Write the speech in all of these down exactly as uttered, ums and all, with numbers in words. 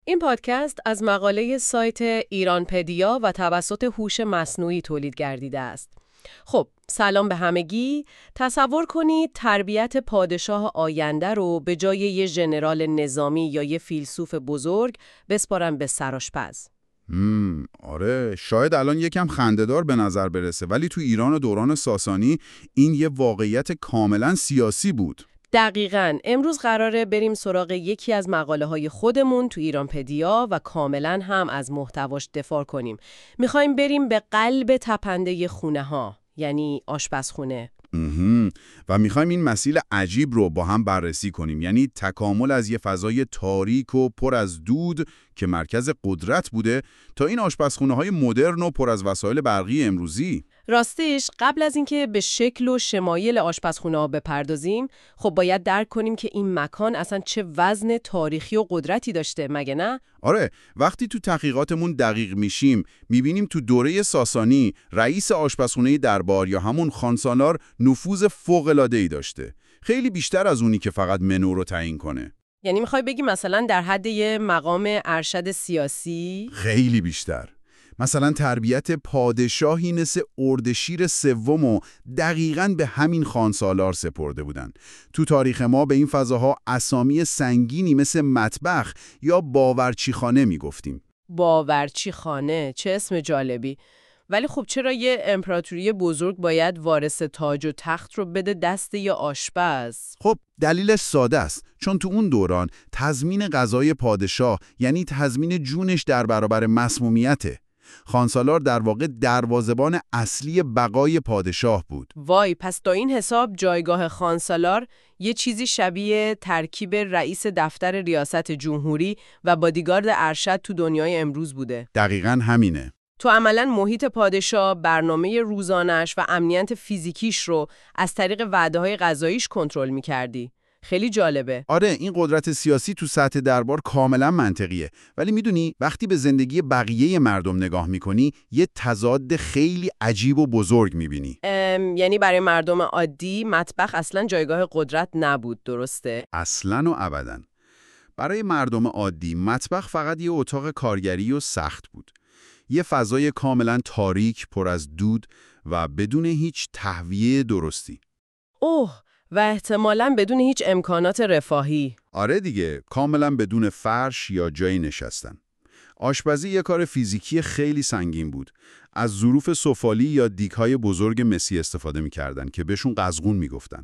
این پادکست از مقاله سایت ایرانپدیا و توسط هوش مصنوعی تولید گردیده است. خب، سلام به همگی. تصور کنید تربیت پادشاه آینده رو به جای یه ژنرال نظامی یا یه فیلسوف بزرگ بسپارن به سرآشپز. مم، آره شاید الان یکم خنده‌دار به نظر برسه، ولی تو ایران و دوران ساسانی این یه واقعیت کاملا سیاسی بود. دقیقاً. امروز قراره بریم سراغ یکی از مقاله های خودمون تو ایرانپدیا و کاملاً هم از محتواش دفاع کنیم. میخوایم بریم به قلب تپنده خونه ها، یعنی آشپزخونه. مهم. و میخوایم این مسئله عجیب رو با هم بررسی کنیم، یعنی تکامل از یه فضای تاریک و پر از دود که مرکز قدرت بوده تا این آشپزخونه های مدرن و پر از وسایل برقی امروزی. راستش قبل از اینکه به شکل و شمایل آشپزخونه‌ها بپردازیم، خب باید درک کنیم که این مکان اصلا چه وزن تاریخی و قدرتی داشته، مگه نه؟ آره، وقتی تو تحقیقاتمون دقیق میشیم، میبینیم تو دوره ساسانی رئیس آشپزخونه دربار یا همون خانسالار نفوذ فوق‌العاده‌ای داشته. خیلی بیشتر از اونی که فقط منو رو تعیین کنه. یعنی میخوای بگی مثلا در حد یه مقام ارشد سیاسی؟ خیلی بیشتر. مثلا تربیت پادشاهی مثل اردشیر سوم و دقیقاً به همین خانسالار سپرده بودن. تو تاریخ ما به این فضاها اسامی سنگینی مثل مطبخ یا باورچیخانه میگفتیم. باورچیخانه، چه اسم جالبی. ولی خب چرا یه امپراتوری بزرگ باید وارث تاج و تخت رو بده دست یه آشپز؟ خب دلیلش ساده است، چون تو اون دوران تضمین غذای پادشاه یعنی تضمین جونش در برابر مسمومیته. خانسالار در واقع دروازه‌بان اصلی بقای پادشاه بود. وای، پس تا این حساب جایگاه خانسالار یه چیزی شبیه ترکیب رئیس دفتر ریاست جمهوری و بادیگارد ارشد تو دنیای امروز بوده. دقیقاً همینه. تو عملاً محیط پادشاه، برنامه روزانش و امنیت فیزیکیش رو از طریق وعده‌های غذاییش کنترل می‌کردی. خیلی جالبه. آره، این قدرت سیاسی تو سطح دربار کاملا منطقیه، ولی میدونی وقتی به زندگی بقیه مردم نگاه میکنی یه تضاد خیلی عجیب و بزرگ میبینی. یعنی برای مردم عادی مطبخ اصلا جایگاه قدرت نبود، درسته؟ اصلاً و ابداً. برای مردم عادی مطبخ فقط یه اتاق کارگری و سخت بود. یه فضای کاملا تاریک پر از دود و بدون هیچ تهویه درستی. اوه، و احتمالاً بدون هیچ امکانات رفاهی. آره دیگه، کاملا بدون فرش یا جایی نشستن. آشپزی یه کار فیزیکی خیلی سنگین بود. از ظروف سفالی یا دیگ‌های بزرگ مسی استفاده می‌کردن که بهشون قزغون میگفتن.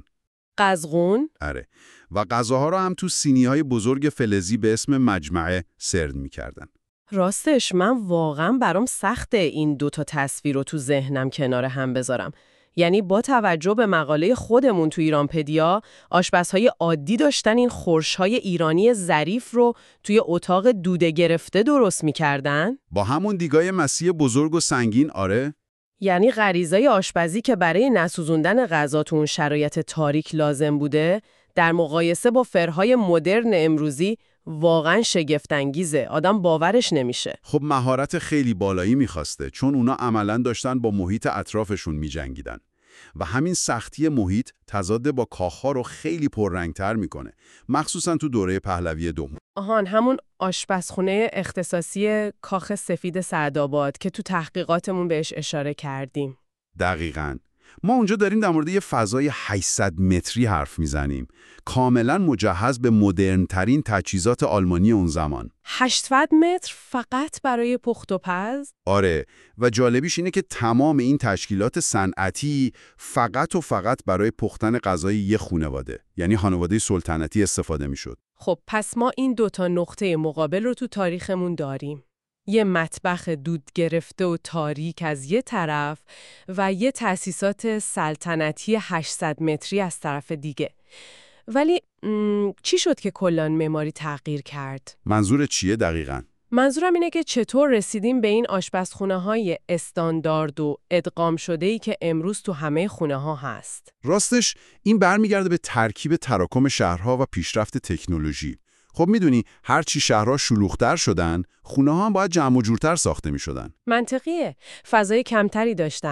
قزغون؟ آره. و غذاها رو هم تو سینی‌های بزرگ فلزی به اسم مجمعه سرو می‌کردن. راستش من واقعاً برام سخته این دوتا تصویر رو تو ذهنم کنار هم بذارم. یعنی با توجه به مقاله خودمون تو ایرانپدیا، آشپزهای عادی داشتن این خورش‌های ایرانی ظریف رو توی اتاق دوده گرفته درست می‌کردن؟ با همون دیگای مسی بزرگ و سنگین. آره. یعنی غریزه آشپزی که برای نسوزوندن غذا تو اون شرایط تاریک لازم بوده، در مقایسه با فرهای مدرن امروزی واقعاً شگفت‌انگیزه. آدم باورش نمیشه. خب مهارت خیلی بالایی می‌خواسته، چون اونا عملاً داشتن با محیط اطرافشون می‌جنگیدن. و همین سختی محیط تضاد با کاخ‌ها رو خیلی پررنگ‌تر می‌کنه، مخصوصاً تو دوره پهلوی دوم. آهان، همون آشپزخونه اختصاصی کاخ سفید سعدآباد که تو تحقیقاتمون بهش اشاره کردیم. دقیقاً. ما اونجا داریم در مورد یه فضای هشتصد متری حرف میزنیم، کاملا مجهز به مدرن‌ترین تجهیزات آلمانی اون زمان. هشتصد متر فقط برای پخت و پز؟ آره، و جالبیش اینه که تمام این تشکیلات صنعتی فقط و فقط برای پختن غذای یه خانواده، یعنی خانواده سلطنتی استفاده میشد. خب پس ما این دوتا نقطه مقابل رو تو تاریخمون داریم. یه مطبخ دود گرفته و تاریک از یه طرف و یه تأسیسات سلطنتی هشتصد متری از طرف دیگه. ولی چی شد که کلاً معماری تغییر کرد؟ منظور چیه دقیقاً؟ منظورم اینه که چطور رسیدیم به این آشپزخونه‌های استاندارد و ادغام شده‌ای که امروز تو همه خونه‌ها هست. راستش این برمیگرده به ترکیب تراکم شهرها و پیشرفت تکنولوژی. خب میدونی هر چی شهرها شلوغ‌تر شدن، خونه‌ها هم باید جمع و جورتر ساخته می‌شدن. منطقیه. فضای کمتری داشتن.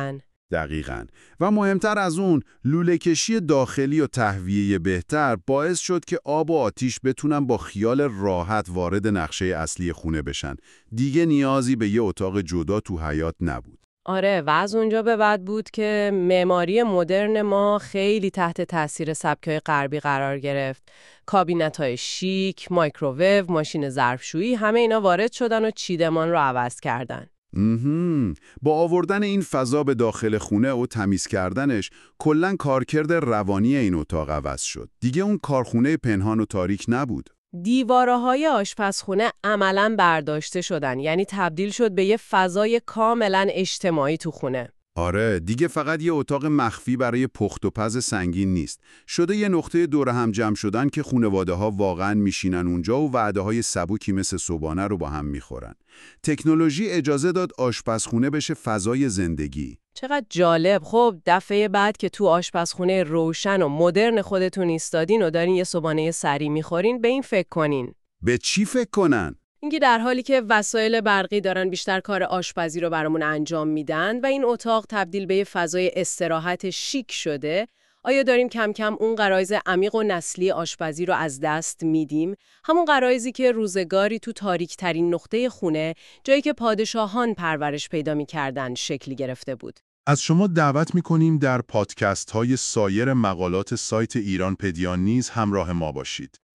دقیقاً. و مهمتر از اون، لوله‌کشی داخلی و تهویه بهتر باعث شد که آب و آتیش بتونن با خیال راحت وارد نقشه اصلی خونه بشن. دیگه نیازی به یه اتاق جدا تو حیاط نبود. آره، و از اونجا به بعد بود که معماری مدرن ما خیلی تحت تاثیر سبک‌های غربی قرار گرفت. کابینت‌های شیک، مایکروویو، ماشین ظرفشویی، همه اینا وارد شدن و چیدمان رو عوض کردن. مهم. با آوردن این فضا به داخل خونه و تمیز کردنش، کلاً کارکرد روانی این اتاق عوض شد. دیگه اون کارخونه پنهان و تاریک نبود. دیواره‌های آشپزخونه عملاً برداشته شدن، یعنی تبدیل شد به یه فضای کاملاً اجتماعی تو خونه. آره، دیگه فقط یه اتاق مخفی برای پخت و پز سنگین نیست. شده یه نقطه دور هم جمع شدن که خانواده‌ها واقعاً میشینن اونجا و وعده‌های سبوکی مثل صبحانه رو با هم میخورن. تکنولوژی اجازه داد آشپزخونه بشه فضای زندگی. چقدر جالب. خب دفعه بعد که تو آشپزخونه روشن و مدرن خودتون ایستادین و دارین یه صبحانه سری میخورین، به این فکر کنین. به چی فکر کنن؟ اینکه در حالی که وسایل برقی دارن بیشتر کار آشپزی رو برامون انجام میدن و این اتاق تبدیل به یه فضای استراحت شیک شده، آیا داریم کم کم اون غرایز عمیق و نسلی آشپزی رو از دست میدیم؟ همون غرایزی که روزگاری تو تاریک ترین نقطه خونه، جایی که پادشاهان پرورش پیدا میکردن، شکلی گرفته بود. از شما دعوت می‌کنیم در پادکست های سایر مقالات سایت ایران پدیان نیز همراه ما باشید.